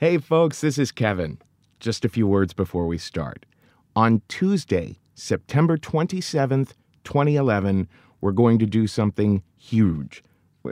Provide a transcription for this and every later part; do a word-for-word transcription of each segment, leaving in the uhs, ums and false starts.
Hey folks, this is Kevin. Just a few words before we start. On Tuesday, September twenty-seventh, twenty eleven, we're going to do something huge.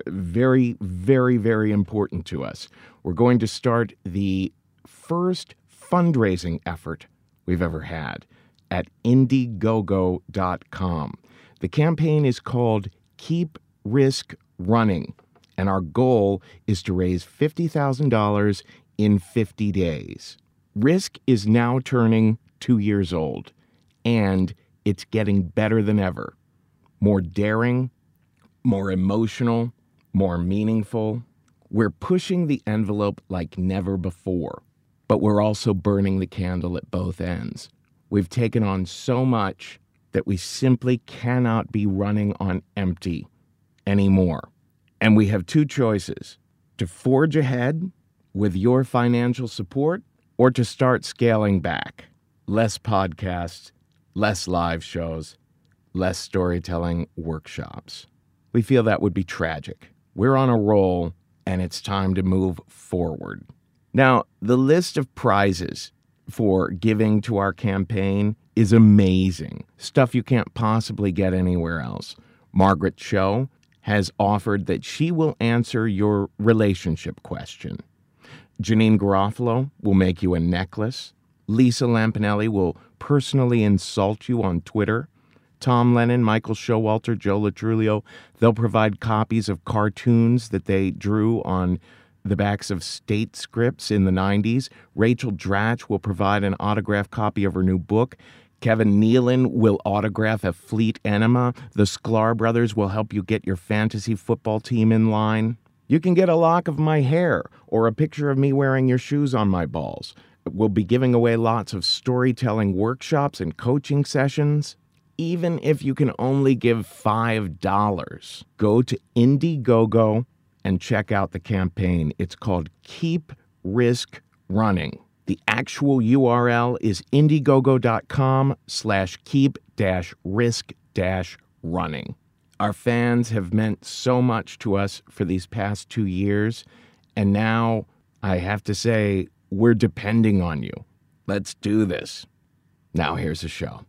Very, very, very important to us. We're going to start the first fundraising effort we've ever had at Indiegogo dot com. The campaign is called Keep Risk Running, and our goal is to raise fifty thousand dollars in fifty days. Risk is now turning two years old, and it's getting better than ever. More daring, more emotional, more meaningful. We're pushing the envelope like never before, but we're also burning the candle at both ends. We've taken on so much that we simply cannot be running on empty anymore. And we have two choices: to forge ahead with your financial support, or to start scaling back. Less podcasts, less live shows, less storytelling workshops. We feel that would be tragic. We're on a roll, and it's time to move forward. Now, the list of prizes for giving to our campaign is amazing. Stuff you can't possibly get anywhere else. Margaret Cho has offered that she will answer your relationship question. Janine Garofalo will make you a necklace. Lisa Lampanelli will personally insult you on Twitter. Tom Lennon, Michael Showalter, Joe Latrulio, they'll provide copies of cartoons that they drew on the backs of state scripts in the nineties. Rachel Dratch will provide an autographed copy of her new book. Kevin Nealon will autograph a Fleet Enema. The Sklar brothers will help you get your fantasy football team in line. You can get a lock of my hair or a picture of me wearing your shoes on my balls. We'll be giving away lots of storytelling workshops and coaching sessions. Even if you can only give five dollars, go to Indiegogo and check out the campaign. It's called Keep Risk Running. The actual U R L is Indiegogo.com slash keep dash risk dash running. Our fans have meant so much to us for these past two years, and now I have to say, we're depending on you. Let's do this. Now here's the show.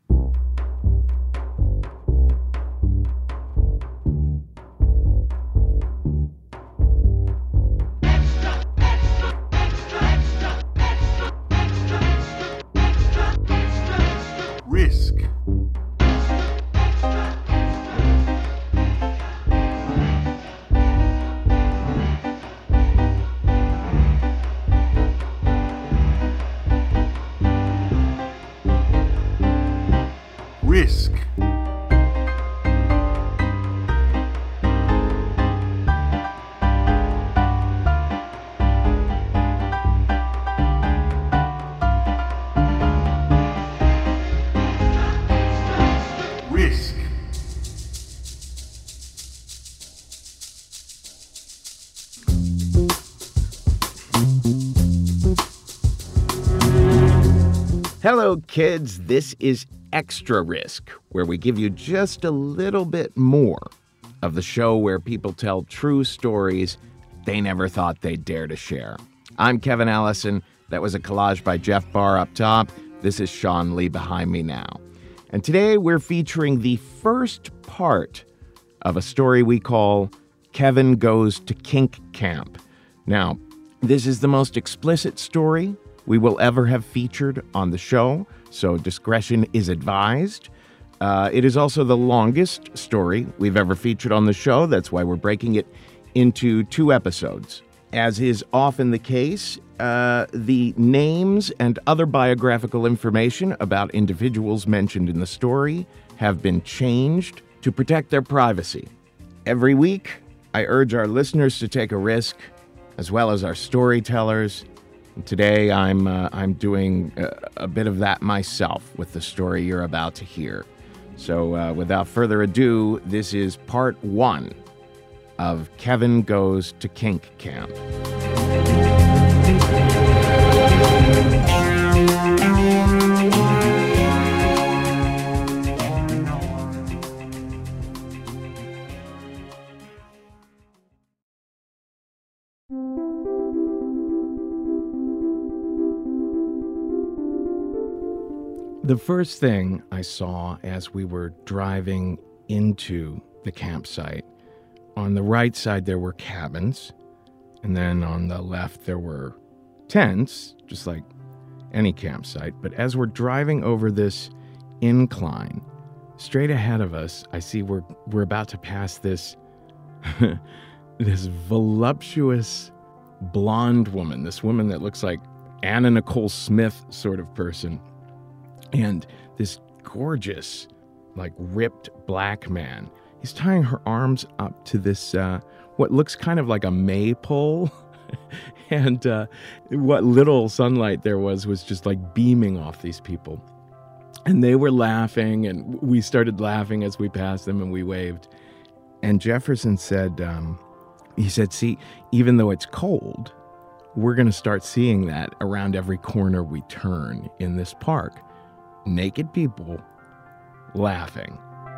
Risk. Risk. Risk. Hello, kids. This is Extra Risk, where we give you just a little bit more of the show where people tell true stories they never thought they'd dare to share. I'm Kevin Allison. That was a collage by Jeff Barr up top. This is Sean Lee behind me now. And today we're featuring the first part of a story we call Kevin Goes to Kink Camp. Now, this is the most explicit story we will ever have featured on the show, so discretion is advised. Uh, it is also the longest story we've ever featured on the show. That's why we're breaking it into two episodes. As is often the case, uh, the names and other biographical information about individuals mentioned in the story have been changed to protect their privacy. Every week, I urge our listeners to take a risk, as well as our storytellers. Today, I'm uh, I'm doing a, a bit of that myself with the story you're about to hear. So uh, without further ado, this is part one of Kevin Goes to Kink Camp. The first thing I saw as we were driving into the campsite, on the right side there were cabins, and then on the left there were tents, just like any campsite. But as we're driving over this incline, straight ahead of us, I see we're we're about to pass this this voluptuous blonde woman, this woman that looks like Anna Nicole Smith sort of person, and this gorgeous, like ripped black man. He's tying her arms up to this, uh, what looks kind of like a maypole. and uh, what little sunlight there was was just like beaming off these people. And they were laughing, and we started laughing as we passed them, and we waved. And Jefferson said, um, he said, see, even though it's cold, we're going to start seeing that around every corner we turn in this park. Naked people laughing.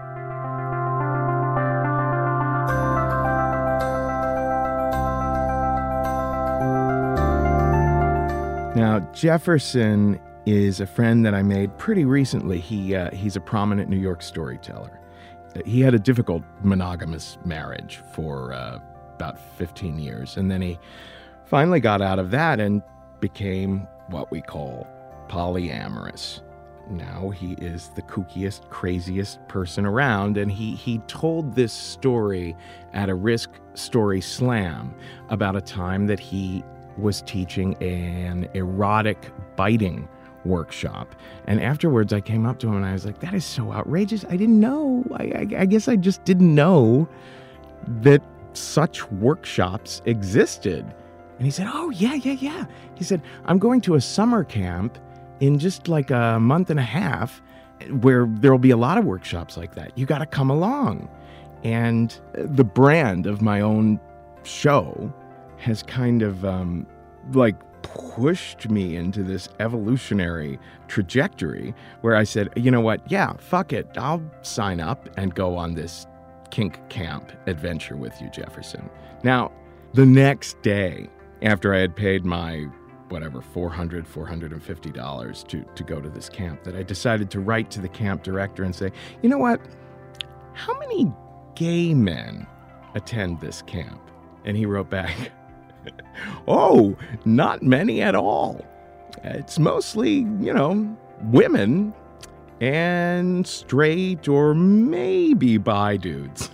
Now, Jefferson is a friend that I made pretty recently. He uh, he's a prominent New York storyteller. He had a difficult monogamous marriage for uh, about fifteen years, and then he finally got out of that and became what we call polyamorous. Now he is the kookiest, craziest person around, and he he told this story at a Risk Story Slam about a time that he was teaching an erotic biting workshop. And afterwards I came up to him and I was like, that is so outrageous. I didn't know. I, I, I guess I just didn't know that such workshops existed. And he said, oh, yeah, yeah, yeah. He said, I'm going to a summer camp in just like a month and a half where there'll be a lot of workshops like that. You got to come along. And the brand of my own show has kind of um, like pushed me into this evolutionary trajectory where I said, you know what? Yeah, fuck it. I'll sign up and go on this kink camp adventure with you, Jefferson. Now, the next day after I had paid my whatever, four hundred dollars, four hundred fifty dollars to, to go to this camp, that I decided to write to the camp director and say, you know what? How many gay men attend this camp? And he wrote back, oh, not many at all. It's mostly, you know, women and straight or maybe bi dudes.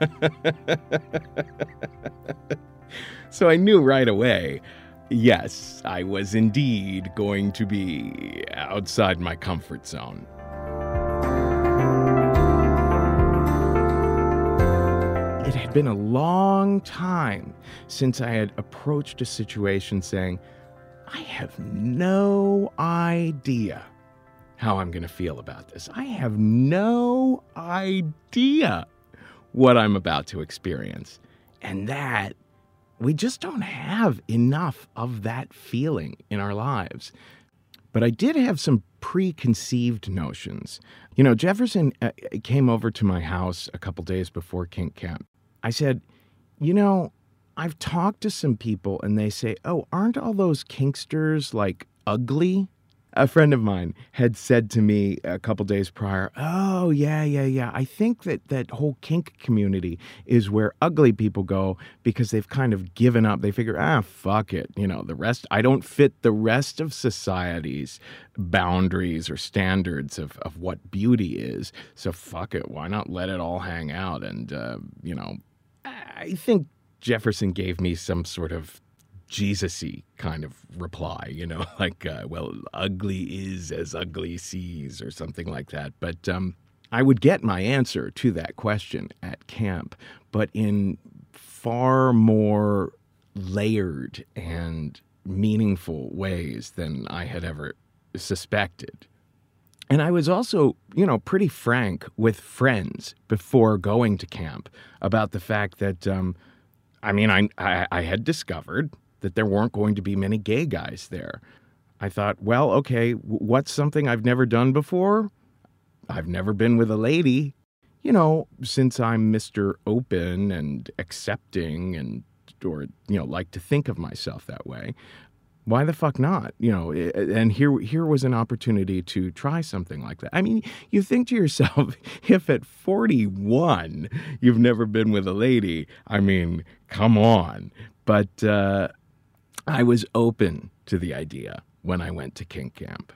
So I knew right away, yes, I was indeed going to be outside my comfort zone. It had been a long time since I had approached a situation saying, I have no idea how I'm going to feel about this. I have no idea what I'm about to experience. And that, we just don't have enough of that feeling in our lives. But I did have some preconceived notions. You know, Jefferson uh, came over to my house a couple days before Kink Camp. I said, you know, I've talked to some people and they say, oh, aren't all those kinksters like ugly? A friend of mine had said to me a couple days prior, oh, yeah, yeah, yeah. I think that that whole kink community is where ugly people go because they've kind of given up. They figure, ah, fuck it. You know, the rest, I don't fit the rest of society's boundaries or standards of, of what beauty is. So fuck it. Why not let it all hang out? And, uh, you know, I think Jefferson gave me some sort of Jesus-y kind of reply, you know, like, uh, well, ugly is as ugly sees or something like that. But um, I would get my answer to that question at camp, but in far more layered and meaningful ways than I had ever suspected. And I was also, you know, pretty frank with friends before going to camp about the fact that, um, I mean, I, I, I had discovered that there weren't going to be many gay guys there. I thought, well, okay, what's something I've never done before? I've never been with a lady. You know, since I'm Mister Open and accepting and, or, you know, like to think of myself that way, Why the fuck not? You know, and here here was an opportunity to try something like that. I mean, you think to yourself, if at forty-one you've never been with a lady, I mean, come on. But uh, I was open to the idea when I went to kink camp.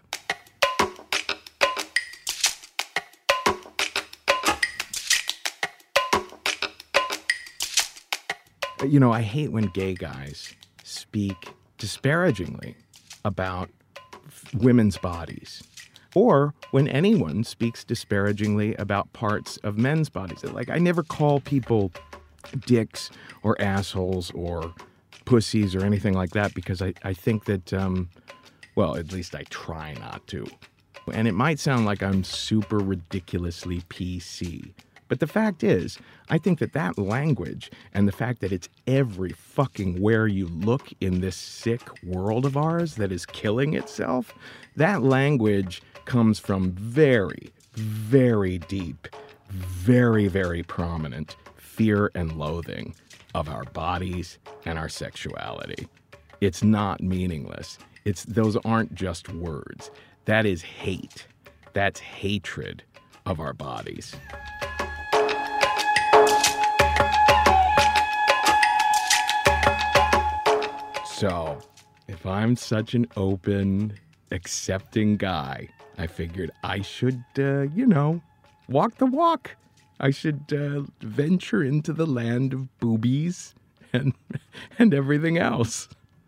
You know, I hate when gay guys speak disparagingly about f- women's bodies, or when anyone speaks disparagingly about parts of men's bodies. Like, I never call people dicks or assholes or pussies or anything like that, because I, I think that, um, well, at least I try not to. And it might sound like I'm super ridiculously P C. But the fact is, I think that that language and the fact that it's every fucking where you look in this sick world of ours that is killing itself, that language comes from very, very deep, very, very prominent fear and loathing of our bodies and our sexuality. It's not meaningless. It's those aren't just words. That is hate. That's hatred of our bodies. So, if I'm such an open, accepting guy, I figured I should, uh, you know, walk the walk. I should uh, venture into the land of boobies and and everything else.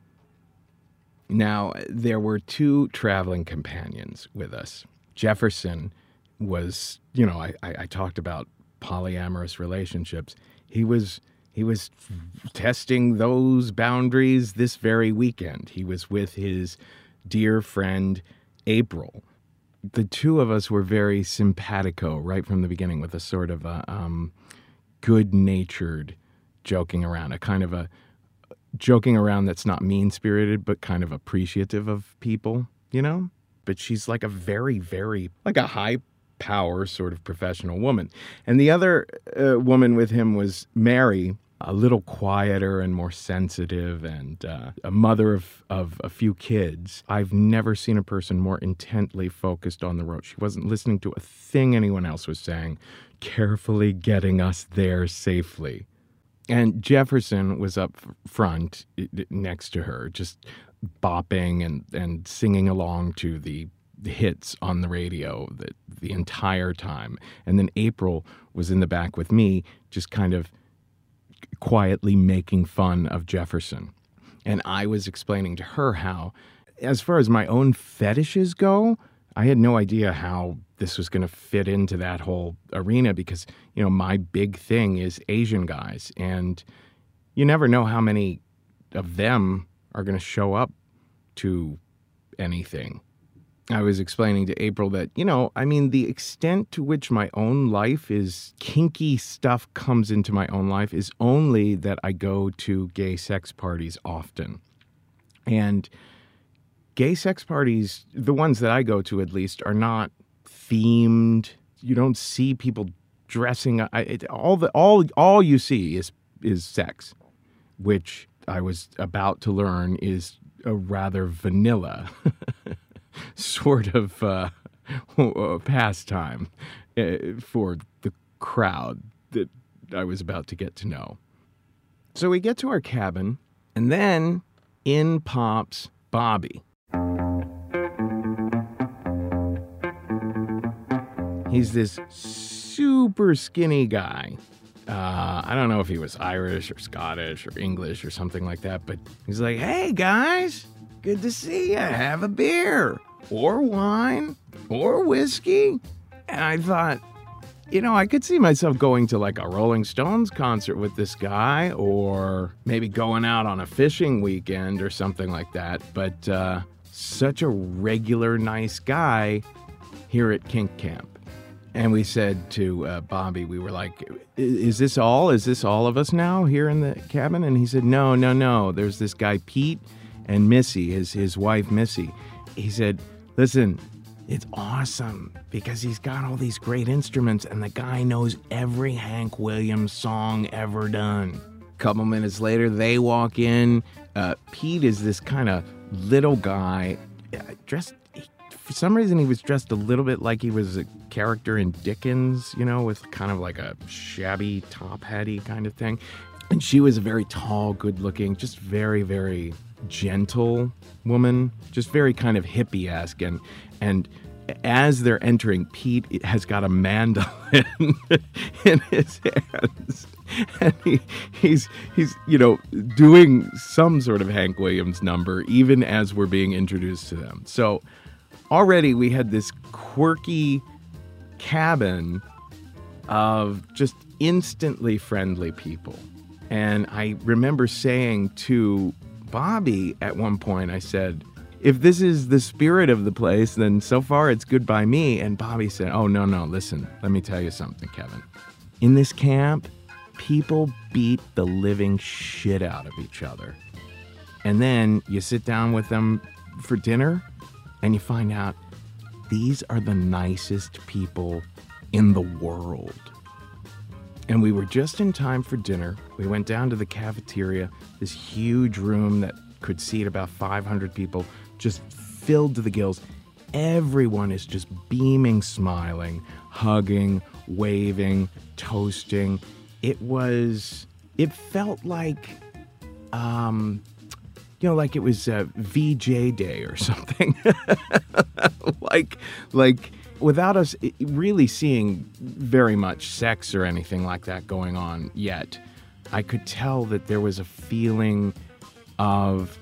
Now, there were two traveling companions with us. Jefferson was, you know, I, I, I talked about polyamorous relationships. He was... He was testing those boundaries this very weekend. He was with his dear friend, April. The two of us were very simpatico right from the beginning, with a sort of a um, good-natured joking around, a kind of a joking around that's not mean-spirited, but kind of appreciative of people, you know? But she's like a very, very, like a high power sort of professional woman. And the other uh, woman with him was Mary, a little quieter and more sensitive, and uh, a mother of, of a few kids. I've never seen a person more intently focused on the road. She wasn't listening to a thing anyone else was saying, carefully getting us there safely. And Jefferson was up front next to her, just bopping and, and singing along to the hits on the radio the, the entire time. And then April was in the back with me, just kind of quietly making fun of Jefferson. And I was explaining to her how, as far as my own fetishes go, I had no idea how this was going to fit into that whole arena, because, you know, my big thing is Asian guys. And you never know how many of them are going to show up to anything. I was explaining to April that, you know, I mean, the extent to which my own life is kinky stuff comes into my own life is only that I go to gay sex parties often. And gay sex parties, the ones that I go to at least, are not themed. You don't see people dressing. I, it, all the all all you see is is sex, which I was about to learn is a rather vanilla sort of uh, pastime uh, for the crowd that I was about to get to know. So we get to our cabin, and then in pops Bobby. He's this super skinny guy. Uh, I don't know if he was Irish or Scottish or English or something like that, but he's like, "Hey guys, good to see you. Have a beer or wine or whiskey." And I thought, you know, I could see myself going to like a Rolling Stones concert with this guy, or maybe going out on a fishing weekend or something like that. But uh, such a regular, nice guy here at Kink Camp. And we said to uh, Bobby, we were like, is this all? Is this all of us now here in the cabin? And he said, no, no, no. There's this guy, Pete, and Missy, his, his wife, Missy. He said, listen, it's awesome because he's got all these great instruments and the guy knows every Hank Williams song ever done. A couple minutes later, they walk in. Uh, Pete is this kind of little guy, dressed, for some reason he was dressed a little bit like he was a character in Dickens, you know, with kind of like a shabby top hatty kind of thing. And she was a very tall, good looking, just very, very gentle woman, just very kind of hippie-esque. And, and as they're entering, Pete has got a mandolin in his hands. And he, he's, he's, you know, doing some sort of Hank Williams number, even as we're being introduced to them. So already we had this quirky cabin of just instantly friendly people. And I remember saying to Bobby at one point, I said, if this is the spirit of the place, then so far it's good by me. And Bobby said, oh, no, no, listen, let me tell you something, Kevin. In this camp, people beat the living shit out of each other. And then you sit down with them for dinner and you find out these are the nicest people in the world. And we were just in time for dinner. We went down to the cafeteria, this huge room that could seat about five hundred people, just filled to the gills. Everyone is just beaming, smiling, hugging, waving, toasting. It was, it felt like, um, you know, like it was uh, V J Day or something. like, like, without us really seeing very much sex or anything like that going on yet, I could tell that there was a feeling of,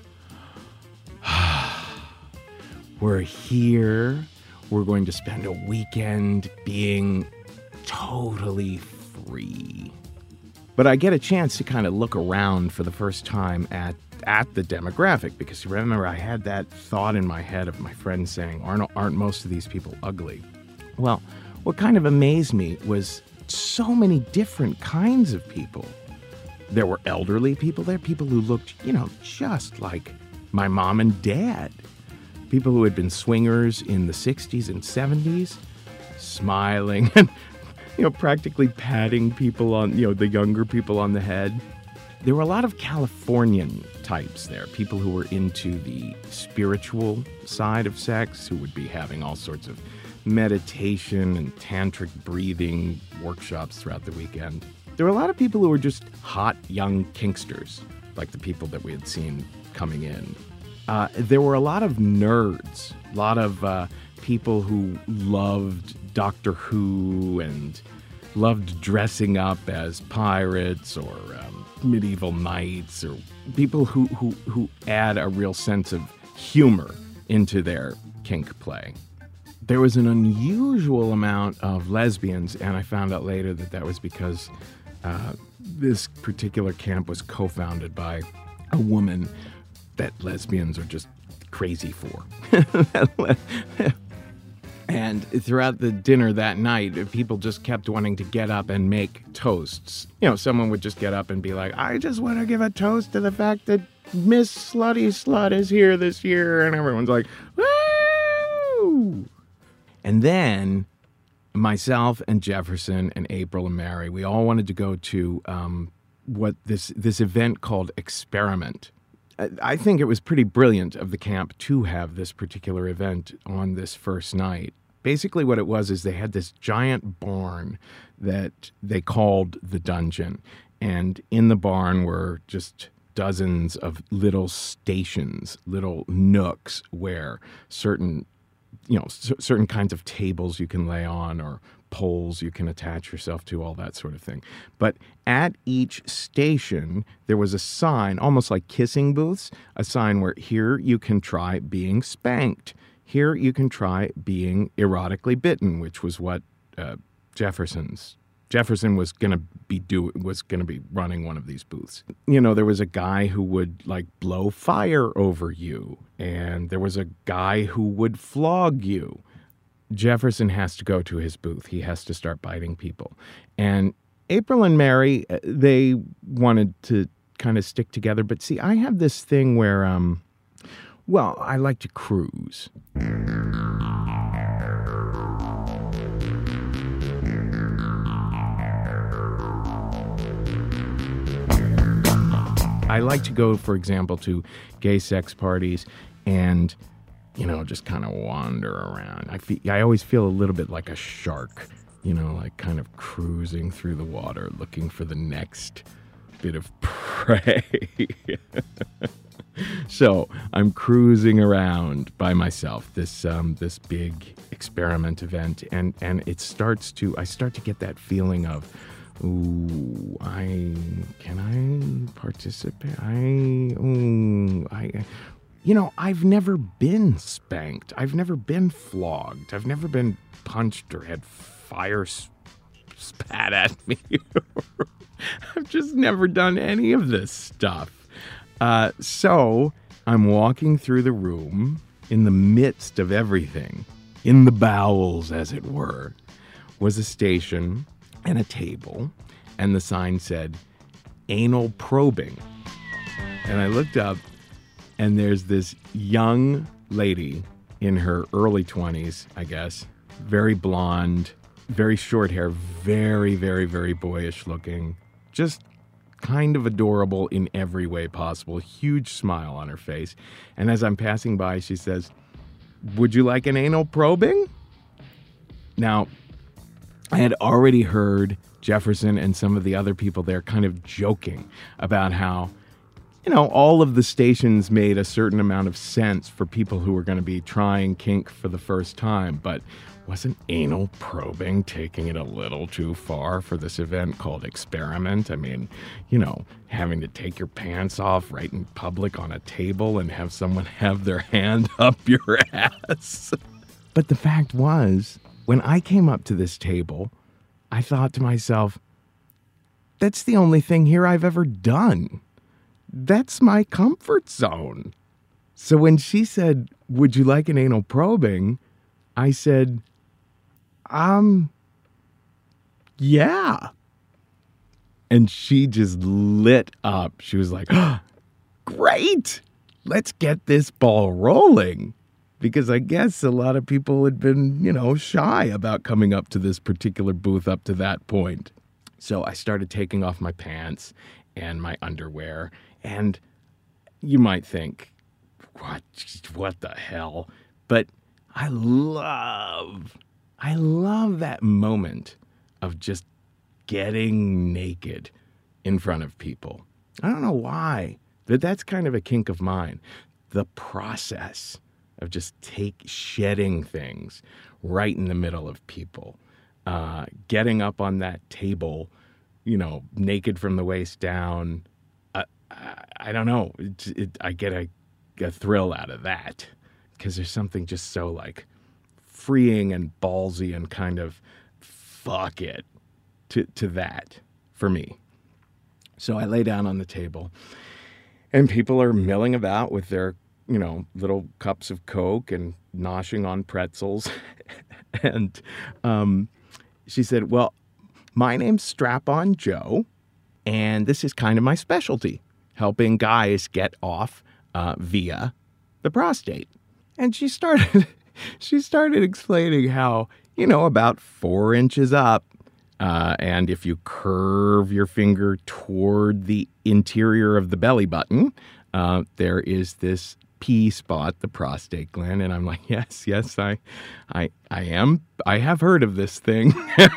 we're here, we're going to spend a weekend being totally free. But I get a chance to kind of look around for the first time at at the demographic, because you remember I had that thought in my head of my friends saying, aren't, aren't most of these people ugly? Well, what kind of amazed me was so many different kinds of people. There were elderly people there, people who looked, you know, just like my mom and dad. People who had been swingers in the sixties and seventies, smiling and, you know, practically patting people on, you know, the younger people on the head. There were a lot of Californian types there, people who were into the spiritual side of sex, who would be having all sorts of meditation and tantric breathing workshops throughout the weekend. There were a lot of people who were just hot young kinksters, like the people that we had seen coming in. Uh, there were a lot of nerds, a lot of uh, people who loved Doctor Who and loved dressing up as pirates or um, medieval knights, or people who, who, who add a real sense of humor into their kink play. There was an unusual amount of lesbians, and I found out later that that was because uh, this particular camp was co-founded by a woman that lesbians are just crazy for. And throughout the dinner that night, people just kept wanting to get up and make toasts. You know, someone would just get up and be like, I just want to give a toast to the fact that Miss Slutty Slut is here this year. And everyone's like, woo! And then myself and Jefferson and April and Mary, we all wanted to go to um, what this, this event called Experiment. I think it was pretty brilliant of the camp to have this particular event on this first night. Basically what it was is they had this giant barn that they called the dungeon. And in the barn were just dozens of little stations, little nooks where certain, you know, c- certain kinds of tables you can lay on or poles you can attach yourself to, all that sort of thing. But at each station, there was a sign, almost like kissing booths, a sign where here you can try being spanked. Here you can try being erotically bitten, which was what uh, Jefferson's Jefferson was gonna be do was gonna be running one of these booths. You know, there was a guy who would like blow fire over you, and there was a guy who would flog you. Jefferson has to go to his booth. He has to start biting people. And April and Mary, they wanted to kind of stick together. But see, I have this thing where, um, well, I like to cruise. I like to go, for example, to gay sex parties and, you know, just kind of wander around. I feel, I always feel a little bit like a shark, you know, like kind of cruising through the water, looking for the next bit of prey. So I'm cruising around by myself, this um, this big experiment event, and, and it starts to, I start to get that feeling of, ooh, I, can I participate? I, ooh, I, you know, I've never been spanked. I've never been flogged. I've never been punched or had fire spat at me. I've just never done any of this stuff. Uh, so I'm walking through the room in the midst of everything, in the bowels, as it were, was a station and a table, and the sign said, anal probing. And I looked up, and there's this young lady in her early twenties, I guess, very blonde, very short hair, very, very, very boyish looking, just kind of adorable in every way possible, huge smile on her face. And as I'm passing by, she says, would you like an anal probing? Now, I had already heard Jefferson and some of the other people there kind of joking about how, you know, all of the stations made a certain amount of sense for people who were going to be trying kink for the first time, but wasn't anal probing taking it a little too far for this event called Experiment? I mean, you know, having to take your pants off right in public on a table and have someone have their hand up your ass. But the fact was, when I came up to this table, I thought to myself, that's the only thing here I've ever done. That's my comfort zone. So when she said, would you like an anal probing? I said, um, yeah. And she just lit up. She was like, oh, great. Let's get this ball rolling. Because I guess a lot of people had been, you know, shy about coming up to this particular booth up to that point. So I started taking off my pants and my underwear. And you might think, what, what the hell? But I love, I love that moment of just getting naked in front of people. I don't know why, but that's kind of a kink of mine. The process of just take shedding things right in the middle of people, uh, getting up on that table, you know, naked from the waist down. Uh, I, I don't know. It, it, I get a, a thrill out of that. Because there's something just so, like, freeing and ballsy and kind of fuck it to, to that for me. So I lay down on the table, and people are milling about with their, you know, little cups of Coke and noshing on pretzels. And um, she said, well, my name's Strap-On Joe, and this is kind of my specialty, helping guys get off uh, via the prostate. And she started, she started explaining how, you know, about four inches up, uh, and if you curve your finger toward the interior of the belly button, uh, there is this P spot, the prostate gland. And I'm like, yes, yes, I, I, I am. I have heard of this thing.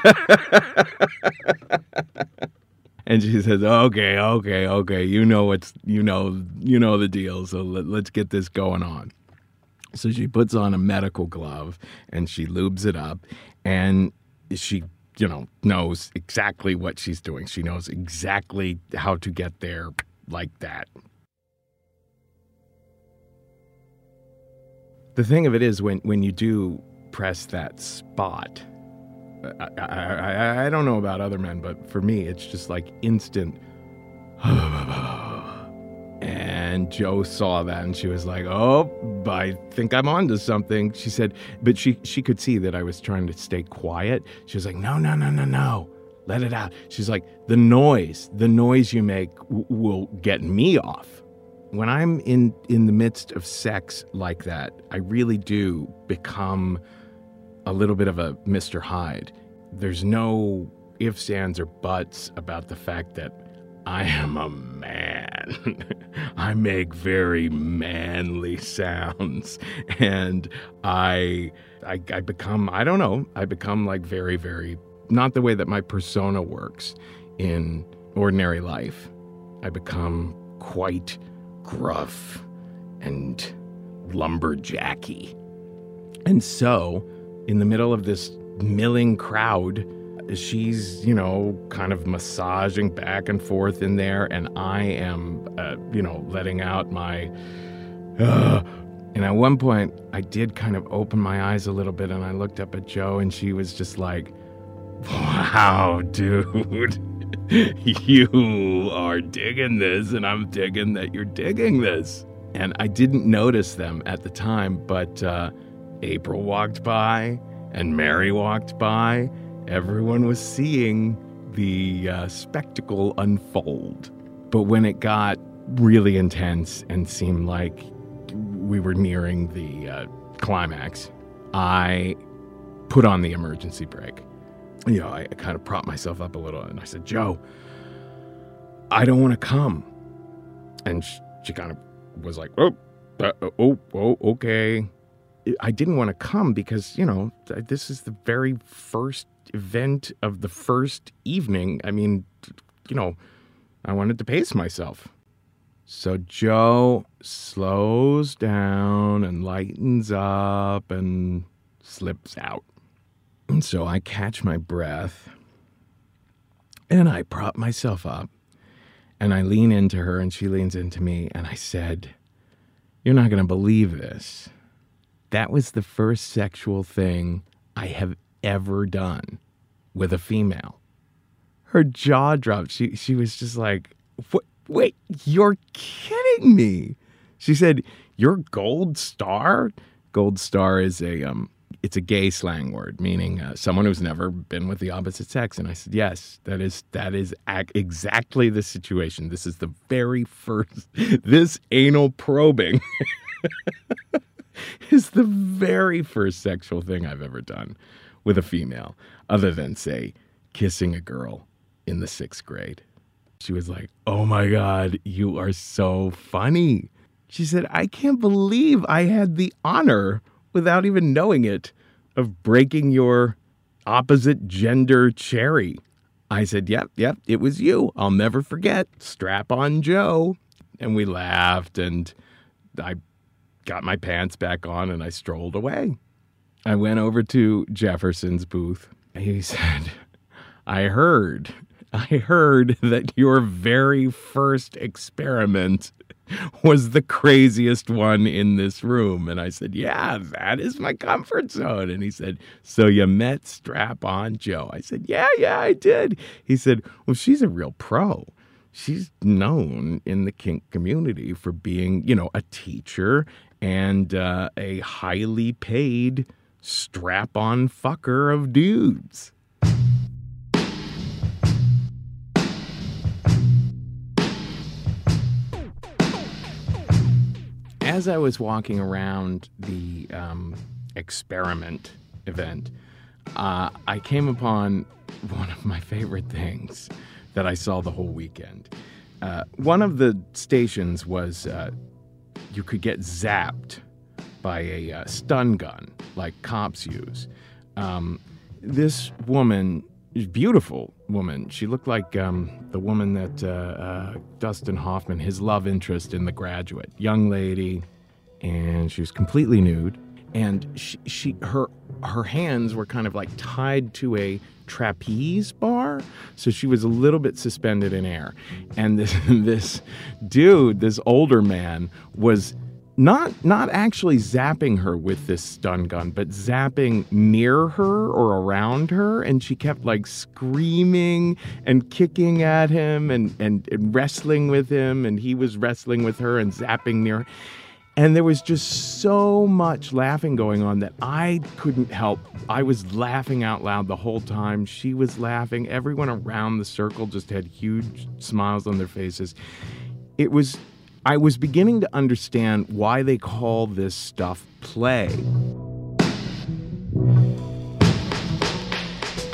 And she says, okay, okay, okay. You know what's, you know, you know the deal. So let, let's get this going on. So she puts on a medical glove and she lubes it up, and she, you know, knows exactly what she's doing. She knows exactly how to get there like that. The thing of it is, when, when you do press that spot, I, I, I, I don't know about other men, but for me, it's just like instant. And Joe saw that and she was like, oh, I think I'm onto something. She said, but she, she could see that I was trying to stay quiet. She was like, no, no, no, no, no. Let it out. She's like, the noise, the noise you make w- will get me off. When I'm in, in the midst of sex like that, I really do become a little bit of a Mister Hyde. There's no ifs, ands, or buts about the fact that I am a man. I make very manly sounds, and I, I, I become, I don't know, I become like very, very, not the way that my persona works in ordinary life. I become quite gruff and lumberjacky. And so, in the middle of this milling crowd, she's, you know, kind of massaging back and forth in there, and I am, uh, you know, letting out my, uh, and at one point, I did kind of open my eyes a little bit, and I looked up at Jo, and she was just like, wow, dude, you are digging this, and I'm digging that you're digging this. And I didn't notice them at the time, but uh, April walked by, and Mary walked by. Everyone was seeing the uh, spectacle unfold. But when it got really intense and seemed like we were nearing the uh, climax, I put on the emergency brake. You know, I kind of propped myself up a little, and I said, Jo, I don't want to come. And she, she kind of was like, oh, uh, oh, oh, okay. I didn't want to come because, you know, this is the very first event of the first evening. I mean, you know, I wanted to pace myself. So Jo slows down and lightens up and slips out. And so I catch my breath and I prop myself up and I lean into her and she leans into me and I said, you're not going to believe this. That was the first sexual thing I have ever done with a female. Her jaw dropped. She she was just like, what? Wait, you're kidding me. She said, you're Gold Star? Gold Star is a, um, it's a gay slang word, meaning uh, someone who's never been with the opposite sex. And I said, yes, that is, that is ac- exactly the situation. This is the very first, this anal probing is the very first sexual thing I've ever done with a female, other than, say, kissing a girl in the sixth grade. She was like, oh my God, you are so funny. She said, I can't believe I had the honor, without even knowing it, of breaking your opposite gender cherry. I said, yep, yep, it was you. I'll never forget. Strap on Jo. And we laughed, and I got my pants back on, and I strolled away. I went over to Jefferson's booth. He said, I heard, I heard that your very first experiment was the craziest one in this room. And I said, yeah, that is my comfort zone. And he said, so you met Strap-on Jo? I said, yeah, yeah, I did. He said, well, she's a real pro. She's known in the kink community for being, you know, a teacher and uh, a highly paid strap-on fucker of dudes. As I was walking around the um, experiment event, uh, I came upon one of my favorite things that I saw the whole weekend. Uh, one of the stations was uh, you could get zapped by a uh, stun gun, like cops use. Um, this woman, beautiful woman, she looked like um, the woman that uh, uh, Dustin Hoffman, his love interest in The Graduate, young lady, and she was completely nude. And she, she, her, her hands were kind of like tied to a trapeze bar, so she was a little bit suspended in air. And this, this dude, this older man, was not not actually zapping her with this stun gun, but zapping near her or around her, and she kept like screaming and kicking at him and, and, and wrestling with him, and he was wrestling with her and zapping near her. And there was just so much laughing going on that I couldn't help. I was laughing out loud the whole time. She was laughing. Everyone around the circle just had huge smiles on their faces. It was, I was beginning to understand why they call this stuff play.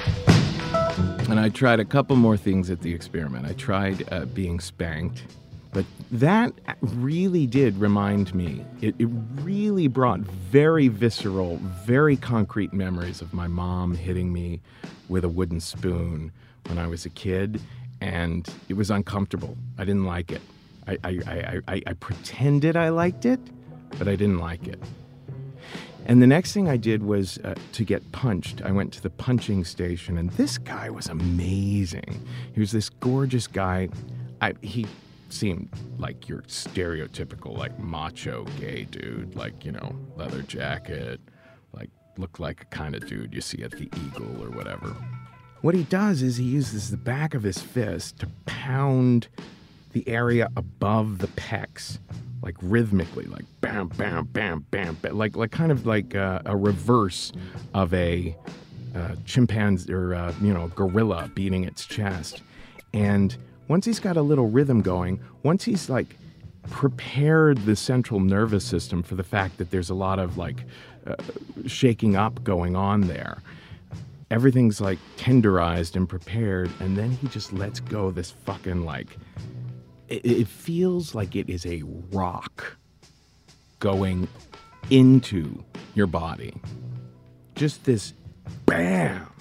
And I tried a couple more things at the experiment. I tried uh, being spanked But that really did remind me, it, it really brought very visceral, very concrete memories of my mom hitting me with a wooden spoon when I was a kid, and it was uncomfortable. I didn't like it. I, I, I, I, I pretended I liked it, but I didn't like it. And the next thing I did was uh, to get punched. I went to the punching station, and this guy was amazing. He was this gorgeous guy. I, he seemed like your stereotypical, like, macho gay dude, like, you know, leather jacket, like, looked like a kind of dude you see at the Eagle or whatever. What he does is he uses the back of his fist to pound the area above the pecs, like rhythmically, like bam, bam, bam, bam, bam, like like kind of like uh, a reverse of a uh, chimpanzee or uh, you know gorilla beating its chest. And once he's got a little rhythm going, once he's like prepared the central nervous system for the fact that there's a lot of like uh, shaking up going on there, everything's like tenderized and prepared, and then he just lets go this fucking like, it, it feels like it is a rock going into your body. Just this bam.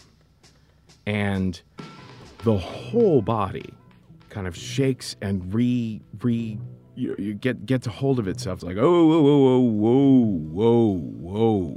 And the whole body kind of shakes and re, re, you, you get, gets a hold of itself. It's like, oh, whoa, whoa, whoa, whoa, whoa.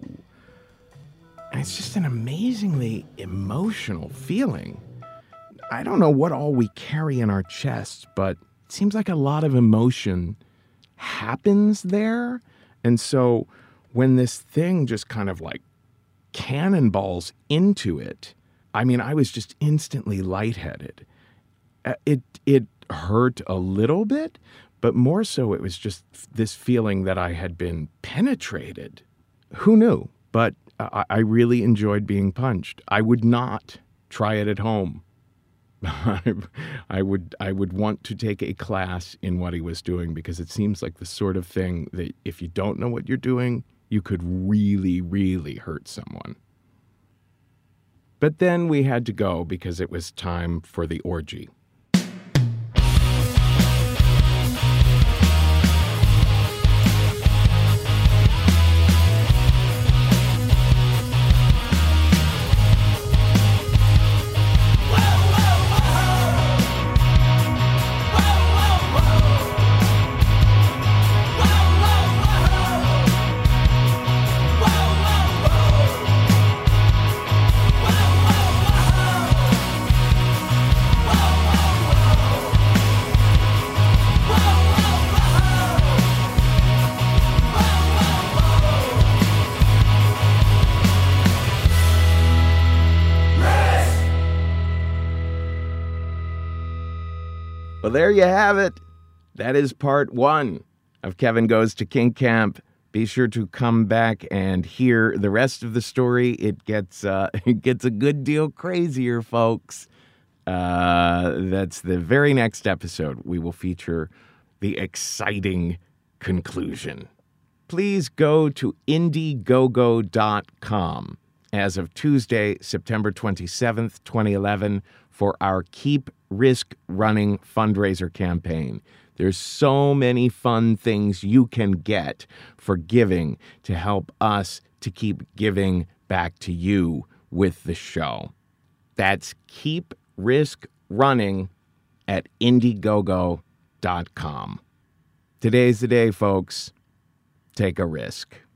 And it's just an amazingly emotional feeling. I don't know what all we carry in our chests, but it seems like a lot of emotion happens there. And so when this thing just kind of like cannonballs into it, I mean, I was just instantly lightheaded. It it hurt a little bit, but more so it was just this feeling that I had been penetrated. Who knew? But I, I really enjoyed being punched. I would not try it at home. I, I would I would want to take a class in what he was doing, because it seems like the sort of thing that if you don't know what you're doing, you could really, really hurt someone. But then we had to go because it was time for the orgy. Well, there you have it. That is part one of Kevin Goes to Kink Camp. Be sure to come back and hear the rest of the story. It gets uh, it gets a good deal crazier, folks. Uh, that's the very next episode. We will feature the exciting conclusion. Please go to Indiegogo dot com as of Tuesday, September twenty-seventh, twenty eleven, for our Keep Risk Running fundraiser campaign. There's so many fun things you can get for giving to help us to keep giving back to you with the show. That's Keep Risk Running at Indiegogo dot com. Today's the day, folks. Take a risk.